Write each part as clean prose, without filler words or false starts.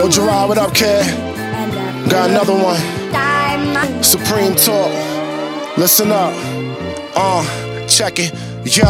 Yo, Gerard, what up, kid? Got another one. Supreme Talk. Listen up. Check it. Yo,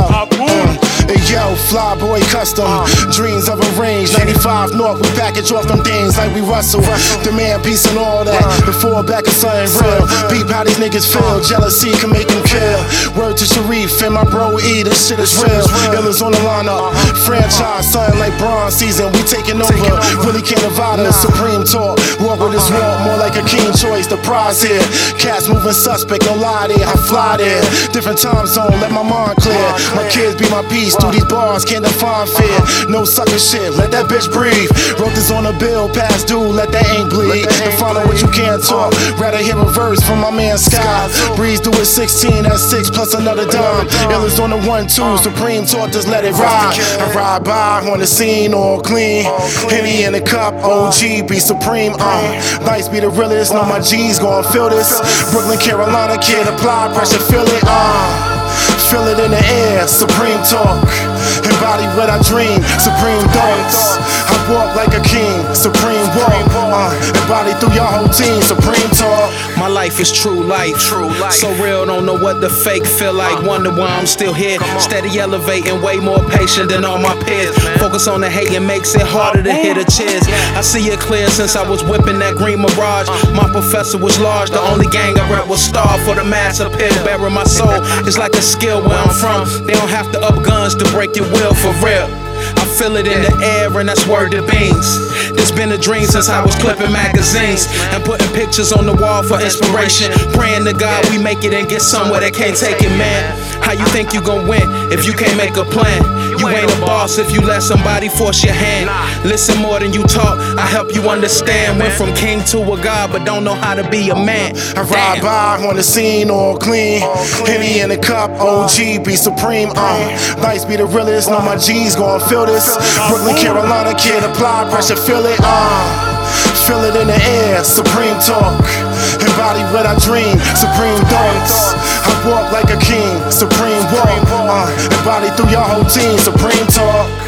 yo, Flyboy Custom, dreams of a range, 95 North, we package off them things like we Russell. Demand peace and all that, before back of something real. Beep how these niggas feel, jealousy can make them kill. Word to Sharif and my bro E, this shit is real. Illers on the lineup, franchise, something like bronze season, we taking over. Really can't avoid us, Supreme Talk. Walk with this walk, more like a keen choice, the prize here. Cats moving suspect, no lie there, I fly there. Different time zone, let my mind clear. My kids be my peace, through these bars can't define fear. No sucker shit, let that bitch breathe. Wrote this on a bill, past due, let that ink bleed. And find out what you can't talk, rather hear a verse from my man Sky. Breeze through at 16, that's 6 plus another dime. Illers on the 1-2, Supreme Talk, just let it ride. I ride by on the scene, all clean. Henny in the cup, OG, be supreme. Lights be the realest, know my G's gon' feel this. Brooklyn, Carolina kid, apply pressure, feel it. Feel it in the air, Supreme Talk. Embody what I dream, Supreme Thoughts. I walk like a king, Supreme Walk. Embody through your whole team, Supreme Talk. My life is true life. So real, don't know what the fake feel like. Wonder why I'm still here, steady elevating, way more patient than all my peers. Focus on the hate and makes it harder to hit a cheers. I see it clear since I was whipping that green Mirage. My professor was large, the only gang I rep was Star for the mass appeal. Bearing my soul, it's like a skill where I'm from. They don't have to up guns to break your will for real. I feel it in the air and that's word to beans. This been a dream since I was clipping magazines and putting pictures on the wall for inspiration. Praying to God we make it and get somewhere that can't take it, man. How you think you gon' win if you can't make a plan? You ain't a boss if you let somebody force your hand. Listen more than you talk, I help you understand. Went from king to a god but don't know how to be a man. I ride by on the scene, all clean. Henny in the cup, OG, be supreme. Lights be the realest, know my G's gon' feel this. Brooklyn, Carolina kid, apply pressure, feel it. Feel it in the air, Supreme Talk. Embody what I dream, Supreme Thoughts. I walk like a king, Supreme Walk. Embody through your whole team, Supreme Talk.